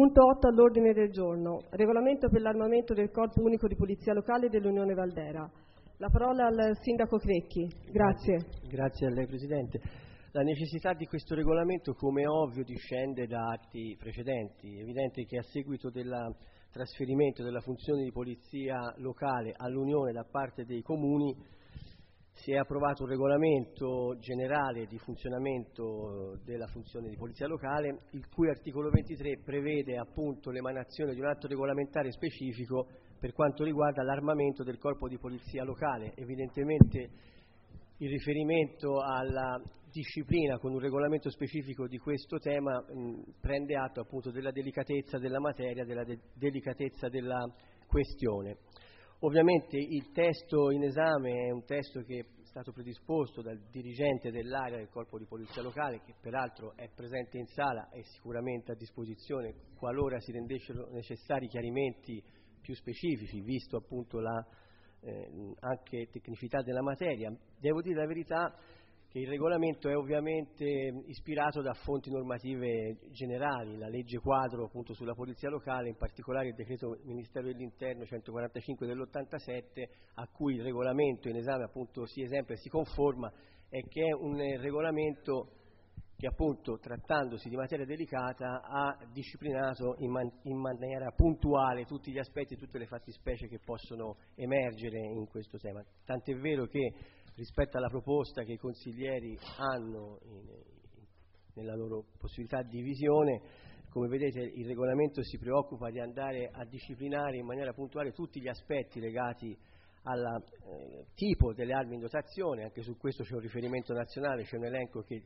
Punto 8 all'ordine del giorno. Regolamento per l'armamento del Corpo Unico di Polizia Locale dell'Unione Valdera. La parola al Sindaco Crecchi. Grazie. Grazie a lei Presidente. La necessità di questo regolamento, come è ovvio, discende da atti precedenti. È evidente che a seguito del trasferimento della funzione di polizia locale all'Unione da parte dei comuni si è approvato un regolamento generale di funzionamento della funzione di polizia locale, il cui articolo 23 prevede appunto l'emanazione di un atto regolamentare specifico per quanto riguarda l'armamento del corpo di polizia locale. Evidentemente il riferimento alla disciplina con un regolamento specifico di questo tema prende atto appunto della delicatezza della materia, della delicatezza della questione. Ovviamente il testo in esame è un testo che è stato predisposto dal dirigente dell'area del Corpo di Polizia Locale, che peraltro è presente in sala e sicuramente a disposizione qualora si rendessero necessari chiarimenti più specifici, visto appunto la anche tecnicità della materia. Devo dire la verità che il regolamento è ovviamente ispirato da fonti normative generali, la legge quadro appunto sulla polizia locale, in particolare il decreto Ministero dell'Interno 145 dell'87, a cui il regolamento in esame appunto si esempia e si conforma, e che è un regolamento che appunto, trattandosi di materia delicata, ha disciplinato in maniera puntuale tutti gli aspetti e tutte le fattispecie che possono emergere in questo tema. Tant'è vero che rispetto alla proposta che i consiglieri hanno nella loro possibilità di visione, come vedete il regolamento si preoccupa di andare a disciplinare in maniera puntuale tutti gli aspetti legati al tipo delle armi in dotazione. Anche su questo c'è un riferimento nazionale, c'è un elenco che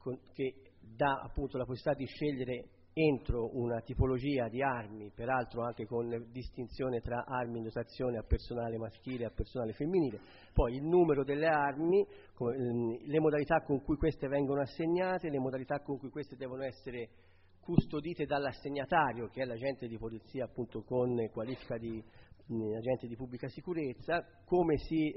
dà appunto la possibilità di scegliere entro una tipologia di armi, peraltro anche con distinzione tra armi in dotazione a personale maschile e a personale femminile, poi il numero delle armi, le modalità con cui queste vengono assegnate, le modalità con cui queste devono essere custodite dall'assegnatario, che è l'agente di polizia appunto con qualifica di agente di pubblica sicurezza, come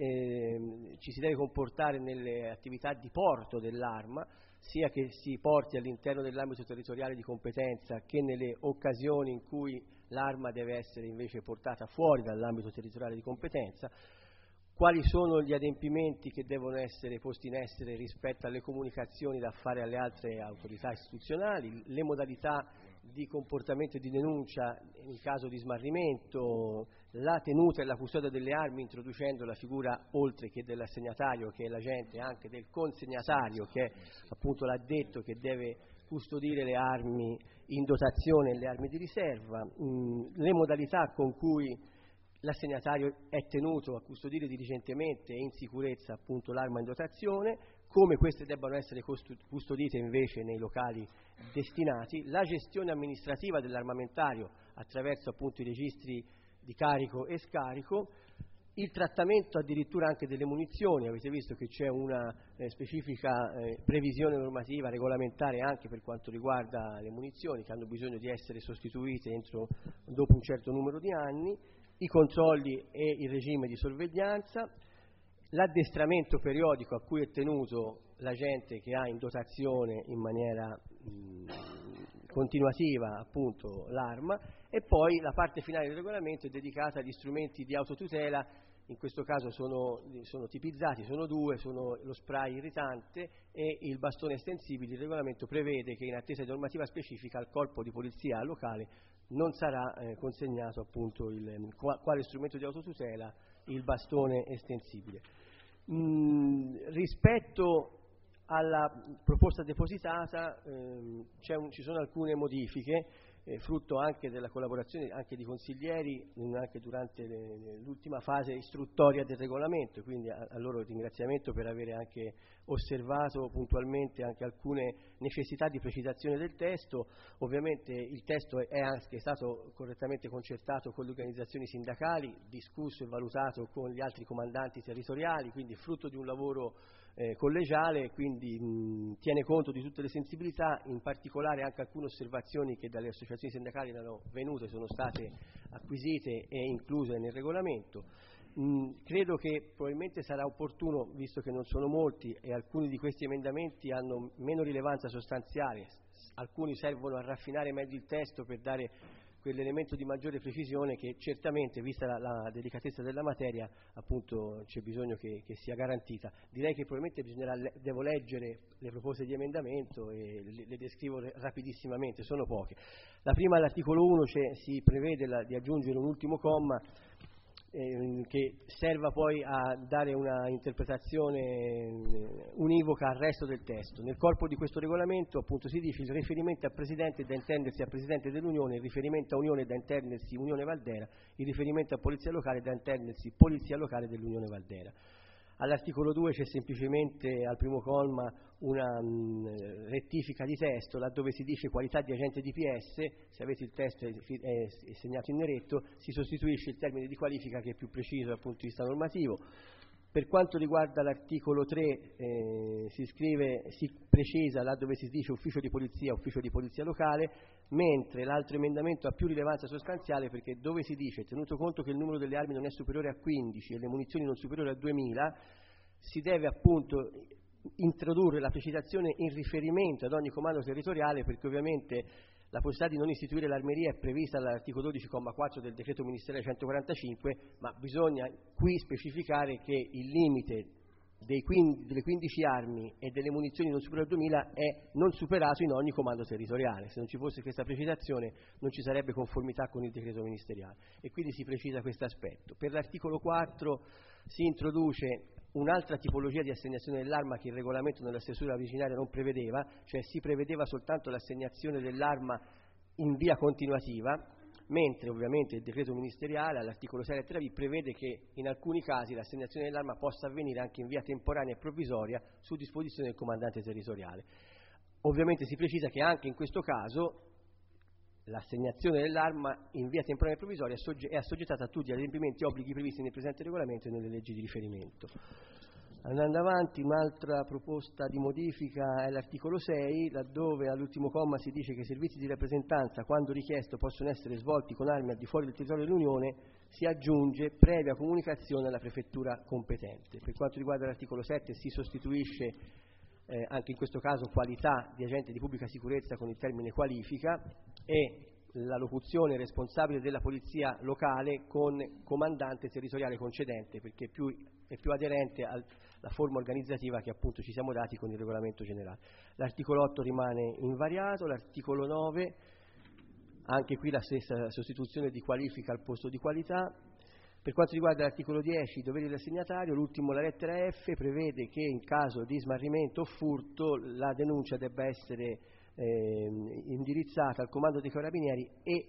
ci si deve comportare nelle attività di porto dell'arma, sia che si porti all'interno dell'ambito territoriale di competenza che nelle occasioni in cui l'arma deve essere invece portata fuori dall'ambito territoriale di competenza, quali sono gli adempimenti che devono essere posti in essere rispetto alle comunicazioni da fare alle altre autorità istituzionali, le modalità di comportamento e di denuncia in caso di smarrimento, la tenuta e la custodia delle armi, introducendo la figura, oltre che dell'assegnatario che è l'agente, anche del consegnatario che è appunto l'addetto che deve custodire le armi in dotazione e le armi di riserva, le modalità con cui l'assegnatario è tenuto a custodire diligentemente e in sicurezza appunto l'arma in dotazione, come queste debbano essere custodite invece nei locali destinati, la gestione amministrativa dell'armamentario attraverso appunto i registri di carico e scarico, il trattamento addirittura anche delle munizioni. Avete visto che c'è una specifica previsione normativa regolamentare anche per quanto riguarda le munizioni che hanno bisogno di essere sostituite dopo un certo numero di anni, i controlli e il regime di sorveglianza, l'addestramento periodico a cui è tenuto l'agente che ha in dotazione in maniera continuativa appunto l'arma, e poi la parte finale del regolamento è dedicata agli strumenti di autotutela. In questo caso sono tipizzati, sono due, sono lo spray irritante e il bastone estensibile. Il regolamento prevede che in attesa di normativa specifica al corpo di polizia locale non sarà consegnato appunto quale strumento di autotutela il bastone estensibile. Rispetto alla proposta depositata ci sono alcune modifiche, frutto anche della collaborazione anche di consiglieri anche durante l'ultima fase istruttoria del regolamento, quindi a loro il ringraziamento per avere anche osservato puntualmente anche alcune necessità di precisazione del testo. Ovviamente il testo è anche stato correttamente concertato con le organizzazioni sindacali, discusso e valutato con gli altri comandanti territoriali, quindi frutto di un lavoro collegiale, quindi tiene conto di tutte le sensibilità, in particolare anche alcune osservazioni che dalle associazioni sindacali erano venute sono state acquisite e incluse nel regolamento. Credo che probabilmente sarà opportuno, visto che non sono molti e alcuni di questi emendamenti hanno meno rilevanza sostanziale, alcuni servono a raffinare meglio il testo per dare quell'elemento di maggiore precisione che certamente, vista la delicatezza della materia, appunto c'è bisogno che sia garantita. Direi che probabilmente devo leggere le proposte di emendamento e le descrivo rapidissimamente, sono poche. La prima, all'articolo 1, si prevede di aggiungere un ultimo comma che serva poi a dare una interpretazione univoca al resto del testo. Nel corpo di questo regolamento appunto si dice: il riferimento a Presidente da intendersi a Presidente dell'Unione, il riferimento a Unione da intendersi Unione Valdera, il riferimento a Polizia Locale da intendersi Polizia Locale dell'Unione Valdera. All'articolo 2 c'è semplicemente al primo comma una rettifica di testo, laddove si dice qualità di agente DPS. Se avete il testo è segnato in neretto, si sostituisce il termine di qualifica, che è più preciso dal punto di vista normativo. Per quanto riguarda l'articolo 3 si precisa laddove si dice ufficio di polizia locale, mentre l'altro emendamento ha più rilevanza sostanziale, perché dove si dice tenuto conto che il numero delle armi non è superiore a 15 e le munizioni non superiori a 2000, si deve appunto introdurre la precisazione in riferimento ad ogni comando territoriale, perché ovviamente la possibilità di non istituire l'armeria è prevista dall'articolo 12,4 del decreto ministeriale 145, ma bisogna qui specificare che il limite delle 15 armi e delle munizioni non superiori a 2000 è non superato in ogni comando territoriale. Se non ci fosse questa precisazione non ci sarebbe conformità con il decreto ministeriale, e quindi si precisa questo aspetto. Per l'articolo 4 si introduce un'altra tipologia di assegnazione dell'arma che il regolamento nella stesura originaria non prevedeva, cioè si prevedeva soltanto l'assegnazione dell'arma in via continuativa, mentre ovviamente il decreto ministeriale all'articolo 6 lettera B prevede che in alcuni casi l'assegnazione dell'arma possa avvenire anche in via temporanea e provvisoria su disposizione del comandante territoriale. Ovviamente si precisa che anche in questo caso l'assegnazione dell'arma in via temporanea e provvisoria è assoggettata a tutti gli adempimenti e obblighi previsti nel presente regolamento e nelle leggi di riferimento. Andando avanti, un'altra proposta di modifica è l'articolo 6, laddove all'ultimo comma si dice che i servizi di rappresentanza, quando richiesto, possono essere svolti con armi al di fuori del territorio dell'Unione. Si aggiunge previa comunicazione alla prefettura competente. Per quanto riguarda l'articolo 7 si sostituisce anche in questo caso qualità di agente di pubblica sicurezza con il termine qualifica, e la locuzione responsabile della polizia locale con comandante territoriale concedente, perché è più aderente alla forma organizzativa che appunto ci siamo dati con il regolamento generale. L'articolo 8 rimane invariato. L'articolo 9, anche qui la stessa sostituzione di qualifica al posto di qualità. Per quanto riguarda l'articolo 10, i doveri dell'assegnatario, l'ultimo, la lettera F, prevede che in caso di smarrimento o furto la denuncia debba essere indirizzata al comando dei carabinieri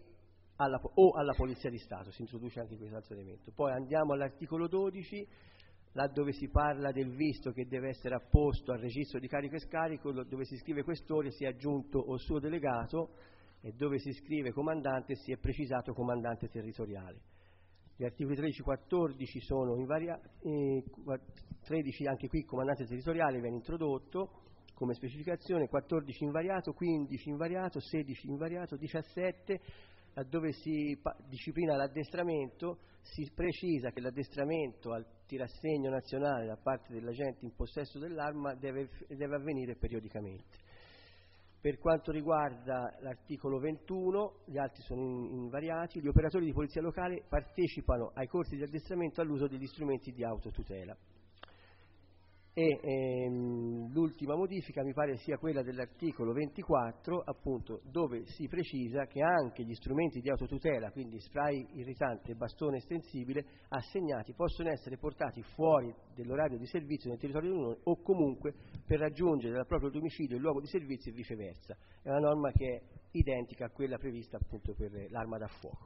o alla Polizia di Stato. Si introduce anche questo altro elemento. Poi andiamo all'articolo 12, laddove si parla del visto che deve essere apposto al registro di carico e scarico, dove si scrive questore si è aggiunto o suo delegato, e dove si scrive comandante si è precisato comandante territoriale. Gli articoli 13 e 14 sono invariati, 13 anche qui comandante territoriale viene introdotto come specificazione, 14 invariato, 15 invariato, 16 invariato, 17 laddove si disciplina l'addestramento, si precisa che l'addestramento al tirassegno nazionale da parte dell'agente in possesso dell'arma deve avvenire periodicamente. Per quanto riguarda l'articolo 21, gli altri sono invariati. Gli operatori di polizia locale partecipano ai corsi di addestramento all'uso degli strumenti di autotutela. E l'ultima modifica mi pare sia quella dell'articolo 24, appunto, dove si precisa che anche gli strumenti di autotutela, quindi spray irritante e bastone estensibile, assegnati possono essere portati fuori dell'orario di servizio nel territorio dell'Unione o comunque per raggiungere dal proprio domicilio il luogo di servizio e viceversa. È una norma che è identica a quella prevista appunto per l'arma da fuoco.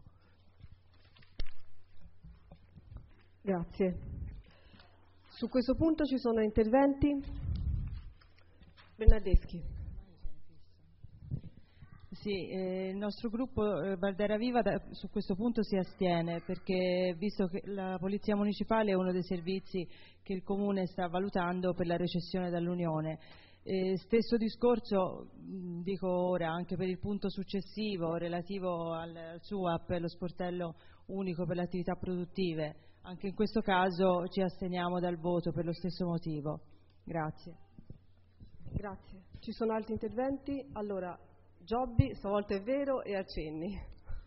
Grazie. Su questo punto ci sono interventi? Bernardeschi. Sì, il nostro gruppo Valdera Viva su questo punto si astiene, perché visto che la Polizia Municipale è uno dei servizi che il Comune sta valutando per la recessione dall'Unione. Stesso discorso, dico ora, anche per il punto successivo relativo al SUAP, lo sportello unico per le attività produttive. Anche in questo caso ci asteniamo dal voto per lo stesso motivo. Grazie. Grazie. Ci sono altri interventi? Allora, Giobbi, stavolta è vero, e accenni.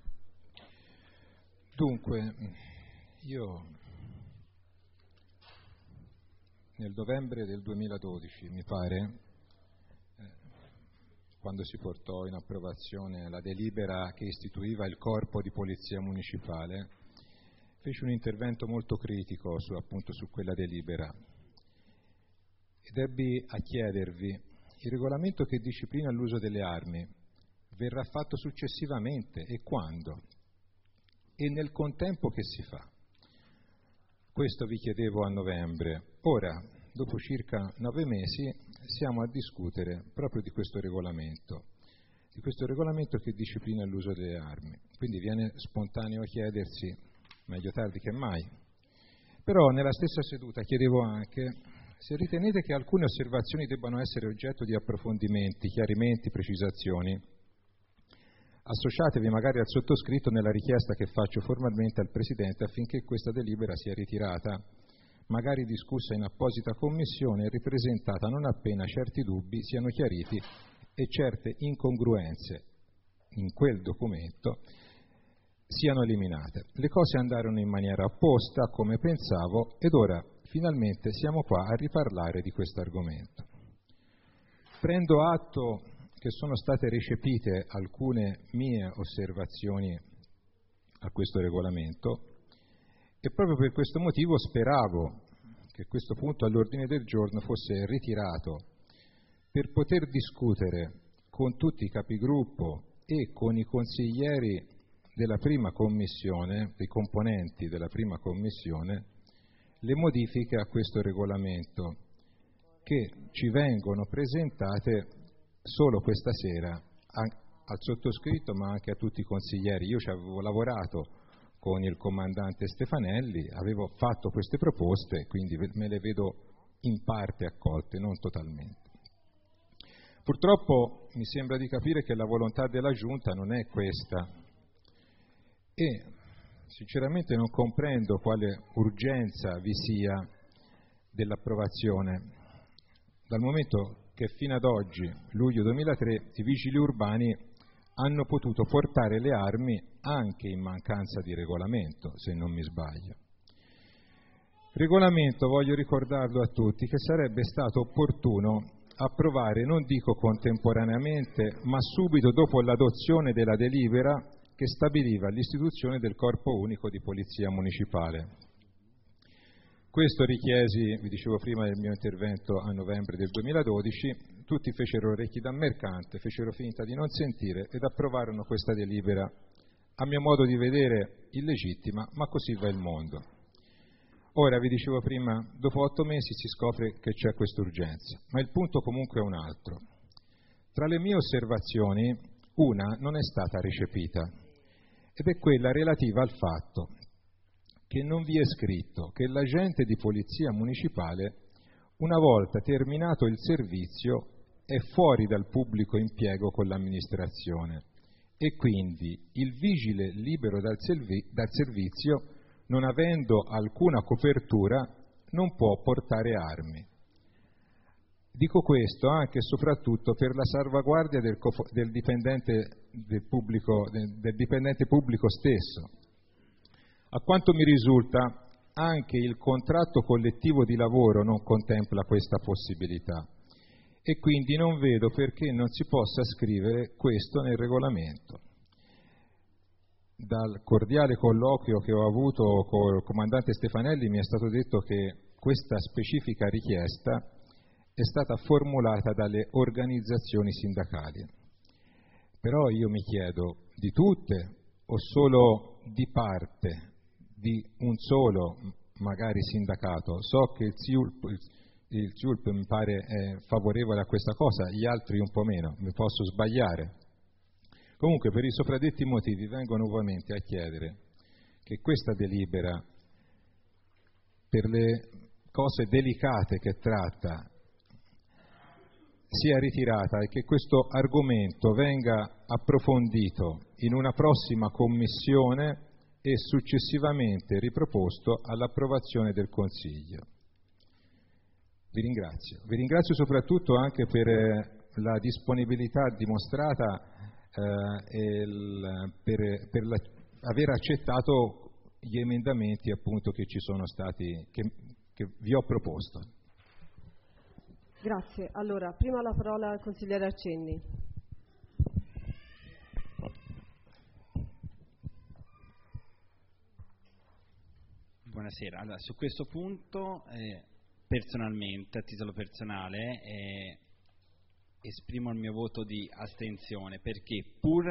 Dunque, io nel novembre del 2012, mi pare, quando si portò in approvazione la delibera che istituiva il Corpo di Polizia Municipale, fece un intervento molto critico appunto su quella delibera ed ebbi a chiedervi: il regolamento che disciplina l'uso delle armi verrà fatto successivamente e quando? E nel contempo che si fa? Questo vi chiedevo a novembre. Ora, dopo circa 9 mesi, siamo a discutere proprio di questo regolamento che disciplina l'uso delle armi. Quindi viene spontaneo chiedersi, meglio tardi che mai. Però nella stessa seduta chiedevo anche se ritenete che alcune osservazioni debbano essere oggetto di approfondimenti, chiarimenti, precisazioni. Associatevi magari al sottoscritto nella richiesta che faccio formalmente al Presidente affinché questa delibera sia ritirata, magari discussa in apposita commissione e ripresentata non appena certi dubbi siano chiariti e certe incongruenze in quel documento siano eliminate. Le cose andarono in maniera opposta, come pensavo, ed ora finalmente siamo qua a riparlare di questo argomento. Prendo atto che sono state recepite alcune mie osservazioni a questo regolamento e proprio per questo motivo speravo che questo punto all'ordine del giorno fosse ritirato per poter discutere con tutti i capigruppo e con i consiglieri della prima commissione, dei componenti della prima commissione, le modifiche a questo regolamento che ci vengono presentate solo questa sera al sottoscritto ma anche a tutti i consiglieri. Io ci avevo lavorato con il comandante Stefanelli, avevo fatto queste proposte, quindi me le vedo in parte accolte, non totalmente. Purtroppo mi sembra di capire che la volontà della Giunta non è questa e sinceramente non comprendo quale urgenza vi sia dell'approvazione, dal momento che fino ad oggi, luglio 2003, i vigili urbani hanno potuto portare le armi anche in mancanza di regolamento, se non mi sbaglio. Regolamento, voglio ricordarlo a tutti, che sarebbe stato opportuno approvare, non dico contemporaneamente, ma subito dopo l'adozione della delibera che stabiliva l'istituzione del Corpo Unico di Polizia Municipale. Questo richiesi, vi dicevo prima del mio intervento a novembre del 2012, tutti fecero orecchi da mercante, fecero finta di non sentire ed approvarono questa delibera, a mio modo di vedere illegittima, ma così va il mondo. Ora, vi dicevo prima, dopo 8 mesi si scopre che c'è questa urgenza, ma il punto comunque è un altro. Tra le mie osservazioni, una non è stata recepita, ed è quella relativa al fatto che non vi è scritto che l'agente di polizia municipale, una volta terminato il servizio, è fuori dal pubblico impiego con l'amministrazione e quindi il vigile libero dal servizio, non avendo alcuna copertura, non può portare armi. Dico questo anche e soprattutto per la salvaguardia del dipendente pubblico stesso. A quanto mi risulta, anche il contratto collettivo di lavoro non contempla questa possibilità e quindi non vedo perché non si possa scrivere questo nel regolamento. Dal cordiale colloquio che ho avuto col comandante Stefanelli mi è stato detto che questa specifica richiesta è stata formulata dalle organizzazioni sindacali. Però io mi chiedo, di tutte o solo di parte di un solo magari sindacato? So che il CIULP mi pare è favorevole a questa cosa, gli altri un po' meno, mi posso sbagliare. Comunque per i sopradetti motivi vengo nuovamente a chiedere che questa delibera, per le cose delicate che tratta, sia ritirata e che questo argomento venga approfondito in una prossima commissione e successivamente riproposto all'approvazione del Consiglio. Vi ringrazio. Vi ringrazio soprattutto anche per la disponibilità dimostrata per aver accettato gli emendamenti appunto che ci sono stati, che vi ho proposto. Grazie. Allora, prima la parola al consigliere Arcenni. Buonasera. Allora, su questo punto, personalmente, a titolo personale, esprimo il mio voto di astensione, perché pur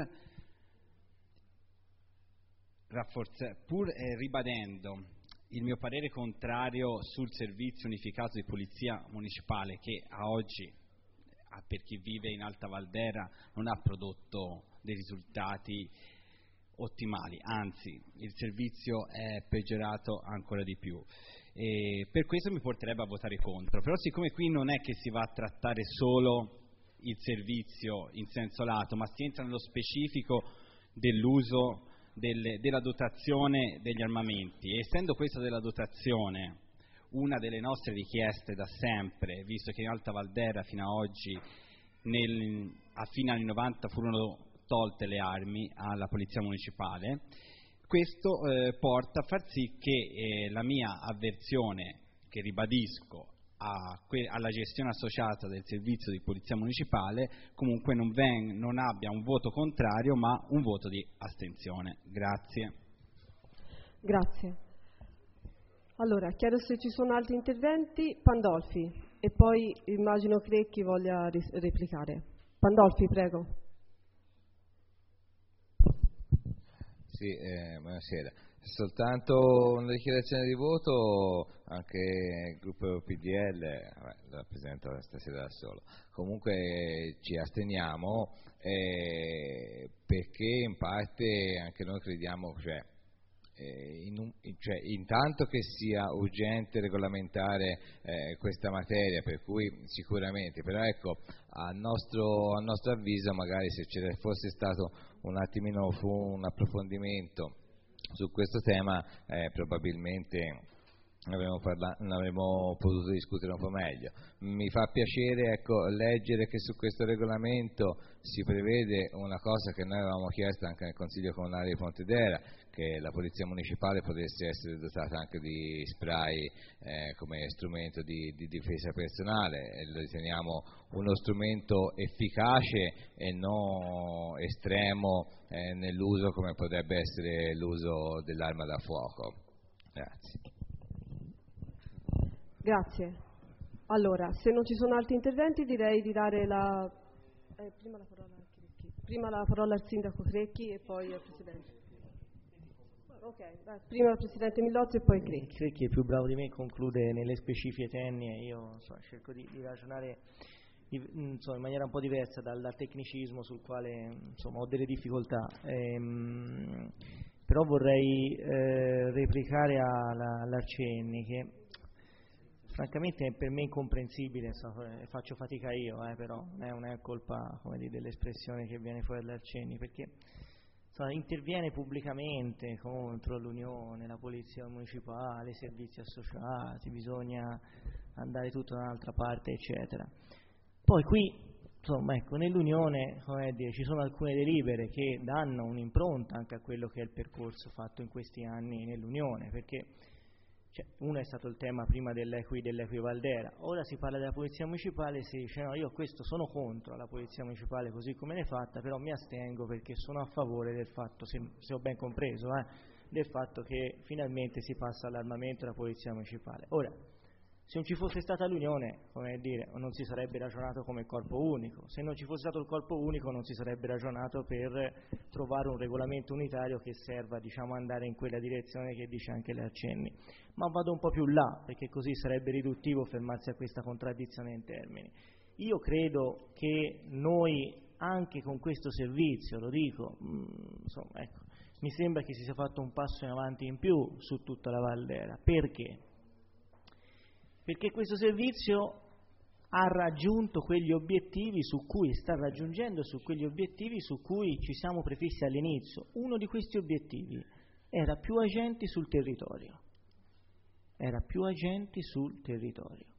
ribadendo il mio parere contrario sul servizio unificato di polizia municipale, che a oggi, per chi vive in Alta Valdera, non ha prodotto dei risultati ottimali, anzi il servizio è peggiorato ancora di più, e per questo mi porterebbe a votare contro. Però siccome qui non è che si va a trattare solo il servizio in senso lato, ma si entra nello specifico dell'uso della dotazione degli armamenti, e essendo questa della dotazione una delle nostre richieste da sempre, visto che in Alta Valdera fino a oggi, a fine anni 90, furono tolte le armi alla polizia municipale, questo porta a far sì che la mia avversione, che ribadisco, alla gestione associata del servizio di polizia municipale, comunque non abbia un voto contrario ma un voto di astensione. Grazie. Grazie. Allora, chiedo se ci sono altri interventi. Pandolfi, e poi immagino Crecchi voglia replicare. Pandolfi, prego. Sì, buonasera. Soltanto una dichiarazione di voto, anche il gruppo PDL, lo rappresento stasera da solo. Comunque ci asteniamo perché in parte anche noi crediamo, intanto che sia urgente regolamentare questa materia, per cui sicuramente, però ecco, a nostro avviso magari se ci fosse stato un attimino un approfondimento su questo tema, probabilmente avremmo potuto discutere un po' meglio. Mi fa piacere leggere che su questo regolamento si prevede una cosa che noi avevamo chiesto anche nel Consiglio Comunale di Pontedera, che la Polizia Municipale potesse essere dotata anche di spray come strumento di difesa personale, e lo riteniamo uno strumento efficace e non estremo nell'uso come potrebbe essere l'uso dell'arma da fuoco. Grazie. Grazie. Allora, se non ci sono altri interventi direi di dare prima la parola al sindaco Crecchi e poi al Presidente. Prima il Presidente Millozzi e poi Crecchi. Crecchi è più bravo di me, conclude nelle specifiche tecniche, io cerco di ragionare in maniera un po' diversa dal tecnicismo sul quale ho delle difficoltà. Però vorrei replicare all'Arcenni che francamente per me è incomprensibile, faccio fatica io, però non è colpa dell'espressione che viene fuori dall'Arcenni, perché interviene pubblicamente contro l'Unione, la Polizia Municipale, i servizi associati, bisogna andare tutto da un'altra parte, eccetera. Poi qui, nell'Unione, ci sono alcune delibere che danno un'impronta anche a quello che è il percorso fatto in questi anni nell'Unione, perché uno è stato il tema prima dell'Equi Valdera, ora si parla della Polizia Municipale, si dice no, io questo sono contro la Polizia Municipale così come l'è fatta, però mi astengo perché sono a favore del fatto, se ho ben compreso, del fatto che finalmente si passa all'armamento della Polizia Municipale. Ora, se non ci fosse stata l'Unione, non si sarebbe ragionato come corpo unico, se non ci fosse stato il corpo unico non si sarebbe ragionato per trovare un regolamento unitario che serva andare in quella direzione che dice anche l'Arcenni. Ma vado un po' più là, perché così sarebbe riduttivo fermarsi a questa contraddizione in termini. Io credo che noi, anche con questo servizio, lo dico, mi sembra che si sia fatto un passo in avanti in più su tutta la Valdera. Perché? Perché questo servizio ha raggiunto quegli obiettivi sta raggiungendo quegli obiettivi su cui ci siamo prefissi all'inizio. Uno di questi obiettivi era più agenti sul territorio.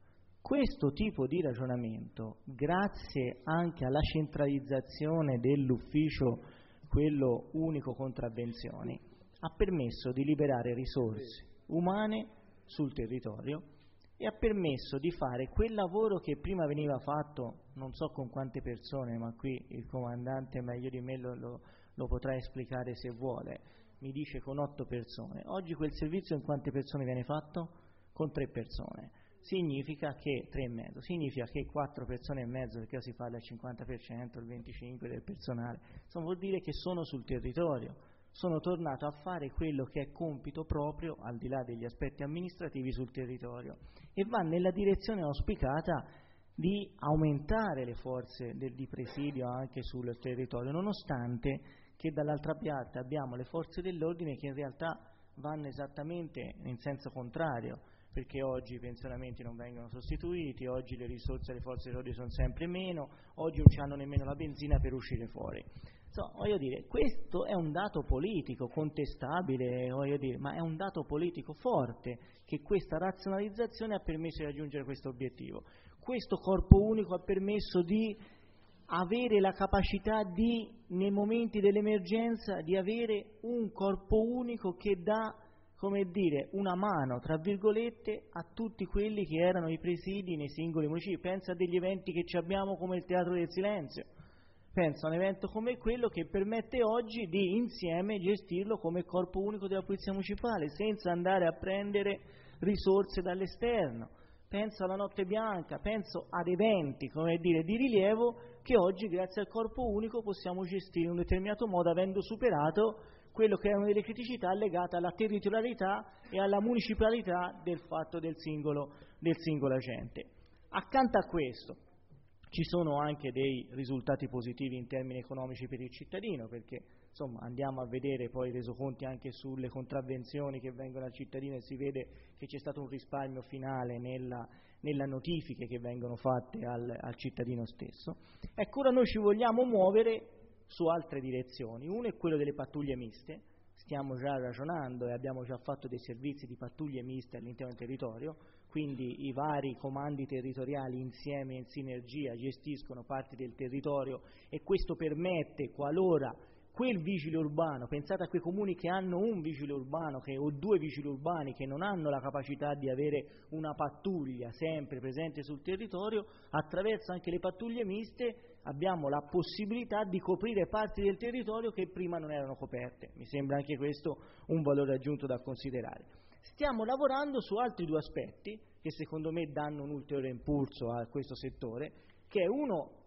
questo tipo di ragionamento, grazie anche alla centralizzazione dell'ufficio, quello unico contravvenzioni, ha permesso di liberare risorse umane sul territorio e ha permesso di fare quel lavoro che prima veniva fatto, non so con quante persone, ma qui il comandante meglio di me lo potrà esplicare se vuole, mi dice con 8 persone. Oggi quel servizio in quante persone viene fatto? Con 3 persone. Significa che 3,5, significa che 4 persone e mezzo, perché si parla del 50%, il 25% del personale, insomma vuol dire che sono sul territorio, sono tornato a fare quello che è compito proprio, al di là degli aspetti amministrativi, sul territorio, e va nella direzione auspicata di aumentare le forze di presidio anche sul territorio, nonostante che dall'altra parte abbiamo le forze dell'ordine che in realtà vanno esattamente in senso contrario, perché oggi i pensionamenti non vengono sostituiti, oggi le risorse alle forze dell'ordine sono sempre meno, oggi non hanno nemmeno la benzina per uscire fuori. Voglio dire, questo è un dato politico contestabile, ma è un dato politico forte che questa razionalizzazione ha permesso di raggiungere questo obiettivo. Questo corpo unico ha permesso di avere la capacità di, nei momenti dell'emergenza, di avere un corpo unico che dà, come dire, una mano, tra virgolette, a tutti quelli che erano i presidi nei singoli municipi. Pensa a degli eventi che ci abbiamo come il Teatro del Silenzio, pensa a un evento come quello che permette oggi di insieme gestirlo come corpo unico della Polizia Municipale, senza andare a prendere risorse dall'esterno. Penso alla Notte Bianca, penso ad eventi, come dire, di rilievo che oggi grazie al corpo unico possiamo gestire in un determinato modo, avendo superato quello che erano delle criticità legate alla territorialità e alla municipalità del fatto del singolo agente. Accanto a questo ci sono anche dei risultati positivi in termini economici per il cittadino, perché insomma andiamo a vedere poi i resoconti anche sulle contravvenzioni che vengono al cittadino e si vede che c'è stato un risparmio finale nella notifiche che vengono fatte al cittadino stesso. Ecco, ora noi ci vogliamo muovere su altre direzioni. Uno è quello delle pattuglie miste, stiamo già ragionando e abbiamo già fatto dei servizi di pattuglie miste all'interno del territorio, quindi i vari comandi territoriali insieme in sinergia gestiscono parti del territorio e questo permette, qualora quel vigile urbano, pensate a quei comuni che hanno un vigile urbano o 2 vigili urbani che non hanno la capacità di avere una pattuglia sempre presente sul territorio, attraverso anche le pattuglie miste abbiamo la possibilità di coprire parti del territorio che prima non erano coperte. Mi sembra anche questo un valore aggiunto da considerare. Stiamo lavorando su altri 2 aspetti che secondo me danno un ulteriore impulso a questo settore, che è uno,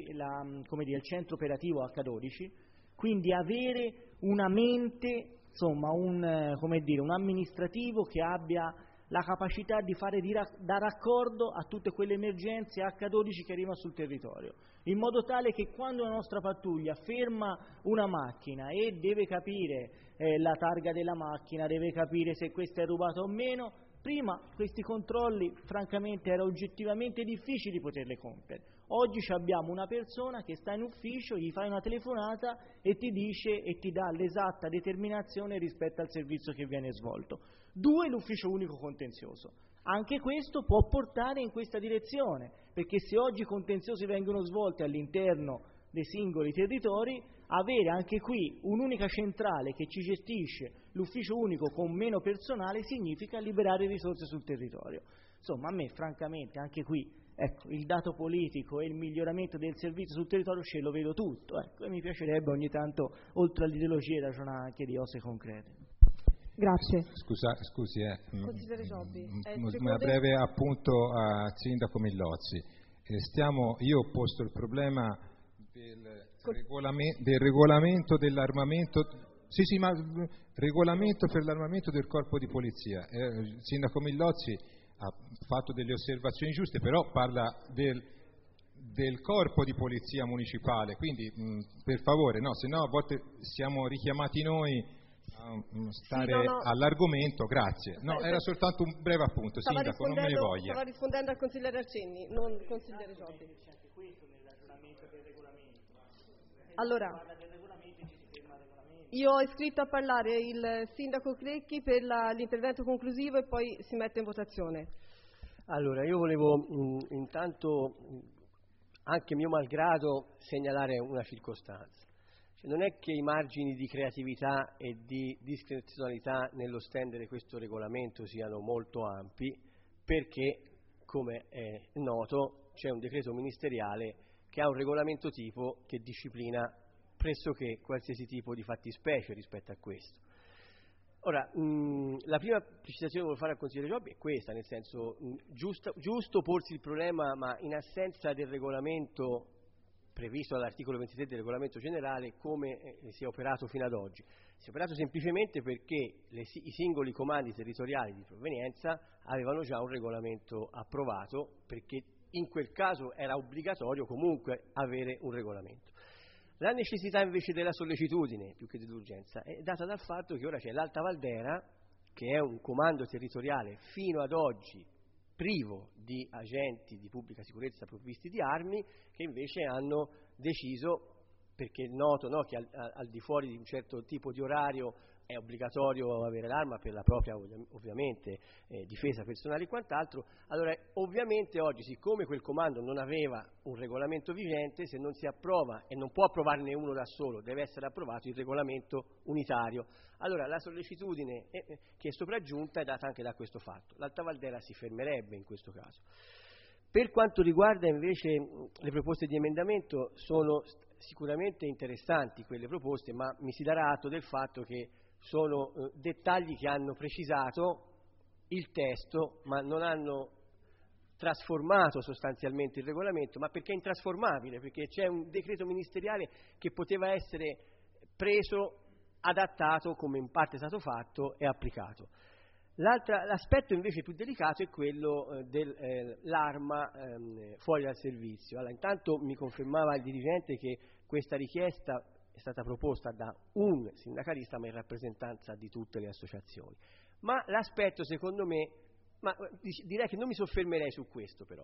il centro operativo H12, quindi avere una mente, insomma un amministrativo che abbia la capacità di fare da raccordo a tutte quelle emergenze H12 che arrivano sul territorio, in modo tale che quando la nostra pattuglia ferma una macchina e deve capire la targa della macchina, deve capire se questa è rubata o meno, prima questi controlli francamente era oggettivamente difficili poterli compiere. Oggi abbiamo una persona che sta in ufficio, gli fai una telefonata e ti dice e ti dà l'esatta determinazione rispetto al servizio che viene svolto. 2, l'ufficio unico contenzioso. Anche questo può portare in questa direzione, perché se oggi i contenziosi vengono svolti all'interno dei singoli territori, avere anche qui un'unica centrale che ci gestisce l'ufficio unico con meno personale significa liberare risorse sul territorio. Insomma, a me francamente anche qui il dato politico e il miglioramento del servizio sul territorio ce lo vedo tutto, e mi piacerebbe ogni tanto, oltre all'ideologia, ragionare anche di cose concrete. Grazie. Scusi, Consigliere Giobbi, una breve appunto a Sindaco Millozzi. Io ho posto il problema del regolamento dell'armamento. Sì, ma regolamento per l'armamento del corpo di polizia. Il Sindaco Millozzi ha fatto delle osservazioni giuste, però parla del corpo di polizia municipale, quindi per favore, se no a volte siamo richiamati noi a stare all'argomento. Grazie. Era soltanto un breve appunto, Sindaco, non me ne voglia. Stava rispondendo al consigliere Arcegni, non consigliere Giobbi. Allora, io ho iscritto a parlare il Sindaco Crecchi per l'intervento conclusivo e poi si mette in votazione. Allora, io volevo intanto, anche mio malgrado, segnalare una circostanza. Cioè, non è che i margini di creatività e di discrezionalità nello stendere questo regolamento siano molto ampi, perché, come è noto, c'è un decreto ministeriale che ha un regolamento tipo che disciplina pressoché qualsiasi tipo di fattispecie rispetto a questo. Ora, la prima precisazione che volevo fare al consigliere Giobbi è questa, nel senso, giusto porsi il problema, ma in assenza del regolamento previsto dall'articolo 23 del regolamento generale, come si è operato fino ad oggi. Si è operato semplicemente perché i singoli comandi territoriali di provenienza avevano già un regolamento approvato, perché in quel caso era obbligatorio comunque avere un regolamento. La necessità invece della sollecitudine, più che dell'urgenza, è data dal fatto che ora c'è l'Alta Valdera, che è un comando territoriale fino ad oggi privo di agenti di pubblica sicurezza provvisti di armi, che invece hanno deciso, perché è noto, no, che al di fuori di un certo tipo di orario è obbligatorio avere l'arma per la propria, ovviamente, difesa personale e quant'altro. Allora, ovviamente oggi, siccome quel comando non aveva un regolamento vigente, se non si approva, e non può approvarne uno da solo, deve essere approvato il regolamento unitario. Allora, la sollecitudine che è sopraggiunta è data anche da questo fatto. L'Alta Valdera si fermerebbe in questo caso. Per quanto riguarda invece le proposte di emendamento, sono sicuramente interessanti quelle proposte, ma mi si darà atto del fatto che sono dettagli che hanno precisato il testo, ma non hanno trasformato sostanzialmente il regolamento, ma perché è intrasformabile, perché c'è un decreto ministeriale che poteva essere preso, adattato, come in parte è stato fatto, e applicato. L'aspetto invece più delicato è quello dell'arma fuori dal servizio. Allora, intanto mi confermava il dirigente che questa richiesta è stata proposta da un sindacalista, ma in rappresentanza di tutte le associazioni. Ma l'aspetto, secondo me, direi che non mi soffermerei su questo, però.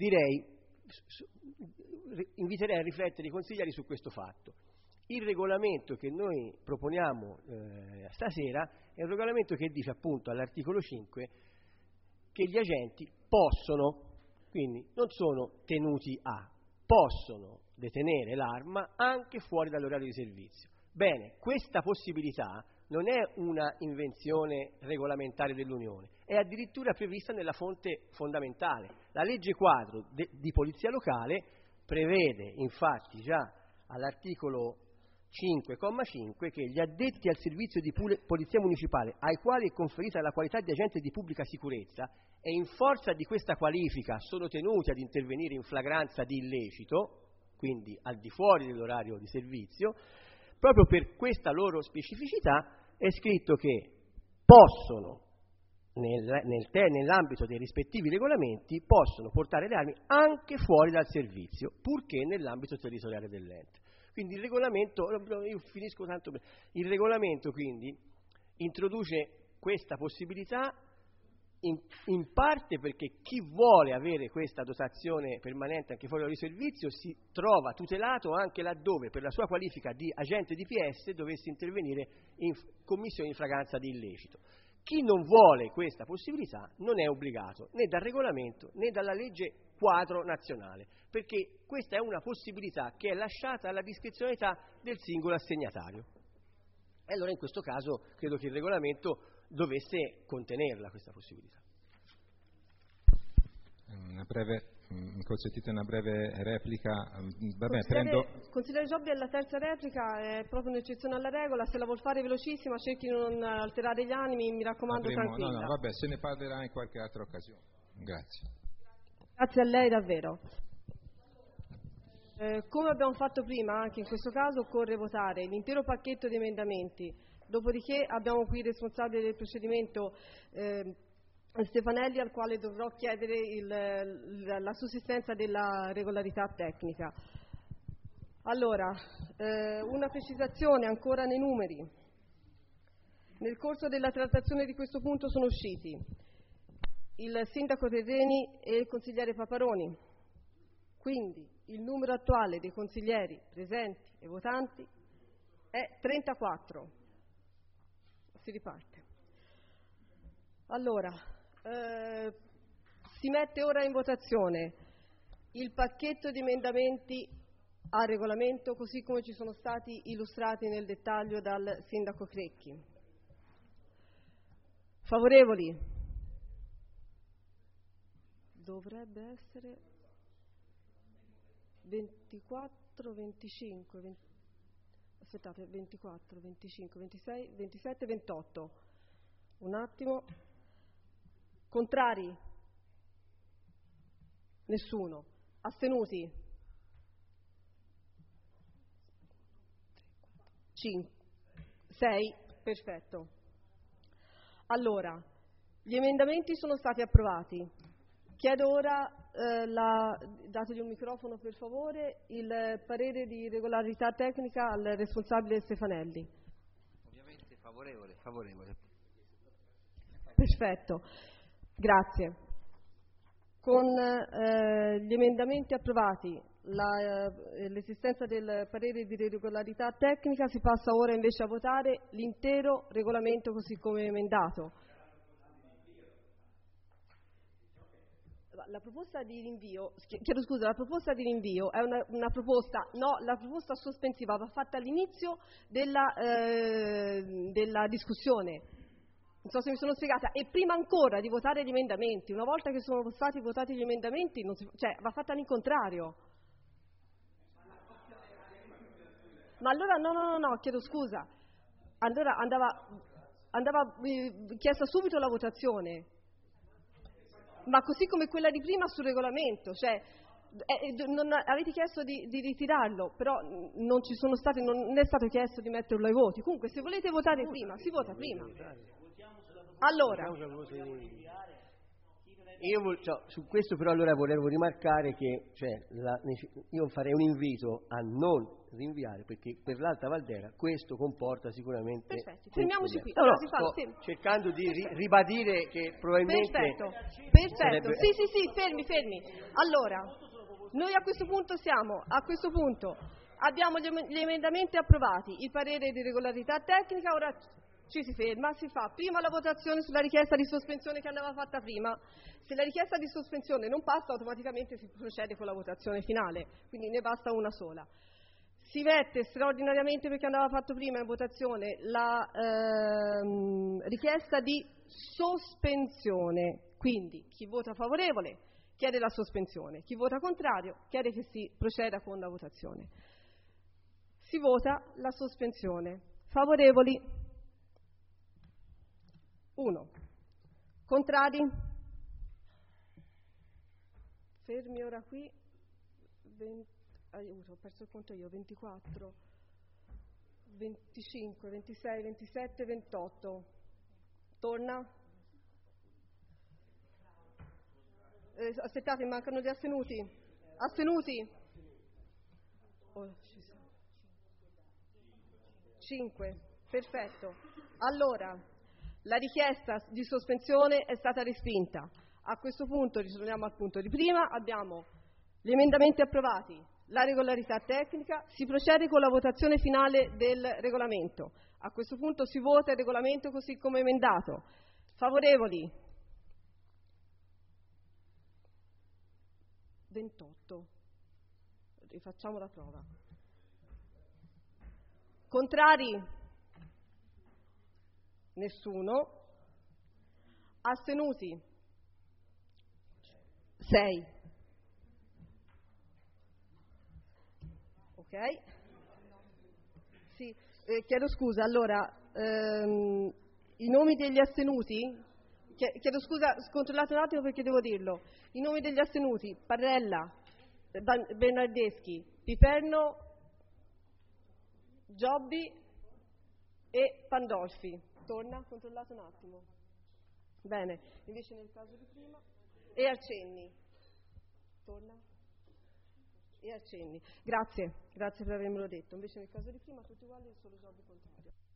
Inviterei a riflettere i consiglieri su questo fatto. Il regolamento che noi proponiamo stasera è un regolamento che dice appunto all'articolo 5 che gli agenti possono, quindi non sono tenuti a, possono detenere l'arma anche fuori dall'orario di servizio. Bene, questa possibilità non è una invenzione regolamentare dell'Unione, è addirittura prevista nella fonte fondamentale. La legge quadro di polizia locale prevede infatti già all'articolo 5,5 che gli addetti al servizio di polizia municipale ai quali è conferita la qualità di agente di pubblica sicurezza e in forza di questa qualifica sono tenuti ad intervenire in flagranza di illecito, quindi al di fuori dell'orario di servizio, proprio per questa loro specificità è scritto che possono, nell'ambito dei rispettivi regolamenti, possono portare le armi anche fuori dal servizio, purché nell'ambito territoriale dell'ente. Quindi il regolamento, io finisco tanto bene, il regolamento quindi introduce questa possibilità in parte perché chi vuole avere questa dotazione permanente anche fuori dal servizio si trova tutelato anche laddove per la sua qualifica di agente DPS dovesse intervenire in commissione di flagranza di illecito. Chi non vuole questa possibilità non è obbligato né dal regolamento né dalla legge quadro nazionale, perché questa è una possibilità che è lasciata alla discrezionalità del singolo assegnatario. E allora in questo caso credo che il regolamento dovesse contenerla questa possibilità. Mi consentite una breve replica? Consigliere Giobbi, la terza replica è proprio un'eccezione alla regola, se la vuol fare velocissima cerchi di non alterare gli animi, mi raccomando tranquilla. No, vabbè, se ne parlerà in qualche altra occasione. Grazie. Grazie a lei davvero. Come abbiamo fatto prima, anche in questo caso occorre votare l'intero pacchetto di emendamenti, dopodiché abbiamo qui il responsabile del procedimento Stefanelli, al quale dovrò chiedere la sussistenza della regolarità tecnica. Allora, una precisazione ancora nei numeri. Nel corso della trattazione di questo punto sono usciti il sindaco Terreni e il consigliere Paparoni. Quindi il numero attuale dei consiglieri presenti e votanti è 34. Si riparte. Allora, Si mette ora in votazione il pacchetto di emendamenti al regolamento così come ci sono stati illustrati nel dettaglio dal sindaco Crecchi. Favorevoli? Dovrebbe essere 24, 25, aspettate, 24, 25, 26, 27, 28. Un attimo. Contrari? Nessuno. Astenuti? 5, 6, perfetto. Allora, gli emendamenti sono stati approvati. Chiedo ora, dategli un microfono per favore, il parere di regolarità tecnica al responsabile Stefanelli. Ovviamente favorevole. Perfetto, grazie. Con gli emendamenti approvati, l'esistenza del parere di regolarità tecnica, si passa ora invece a votare l'intero regolamento così come emendato. La proposta di rinvio, la proposta di rinvio è una proposta, no, la proposta sospensiva va fatta all'inizio della discussione. Non so se mi sono spiegata, e prima ancora di votare gli emendamenti, una volta che sono stati votati gli emendamenti, va fatta all'incontrario. Ma allora no, chiedo scusa. Allora andava chiesta subito la votazione. Ma così come quella di prima sul regolamento, avete chiesto di ritirarlo, però non è stato chiesto di metterlo ai voti. Comunque, se volete votare prima, si vota prima. Allora, su questo però allora volevo rimarcare che io farei un invito a non rinviare, perché per l'Alta Valdera questo comporta sicuramente. Perfetto, fermiamoci qui. Allora, sto cercando di ribadire che probabilmente. Perfetto. Sarebbe. Sì, fermi. Allora, noi a questo punto abbiamo gli emendamenti approvati, il parere di regolarità tecnica, ora ci si ferma, si fa prima la votazione sulla richiesta di sospensione che andava fatta prima. Se la richiesta di sospensione non passa, automaticamente si procede con la votazione finale, quindi ne basta una sola. Si mette straordinariamente, perché andava fatto prima in votazione, la richiesta di sospensione. Quindi chi vota favorevole chiede la sospensione, chi vota contrario chiede che si proceda con la votazione. Si vota la sospensione. Favorevoli? 1. Contrari? Fermi ora qui. Aiuto, ho perso il conto io. 24, 25, 26, 27, 28. Torna. Aspettate, mancano gli astenuti. Astenuti? 5. Perfetto. Allora, la richiesta di sospensione è stata respinta. A questo punto ritorniamo al punto di prima, abbiamo gli emendamenti approvati, la regolarità tecnica, si procede con la votazione finale del regolamento. A questo punto si vota il regolamento così come emendato. Favorevoli? 28. Rifacciamo la prova. Contrari? Nessuno. Astenuti? 6. Ok? Sì, chiedo scusa, allora, i nomi degli astenuti, chiedo scusa, controllate un attimo perché devo dirlo, i nomi degli astenuti: Parrella, Bernardeschi, Piperno, Giobbi e Pandolfi. Torna, controllate un attimo. Bene, invece nel caso di prima. E Arcenni. Torna. E Arcenni. Grazie per avermelo detto. Invece nel caso di prima tutti uguali, solo Giobbi contrario.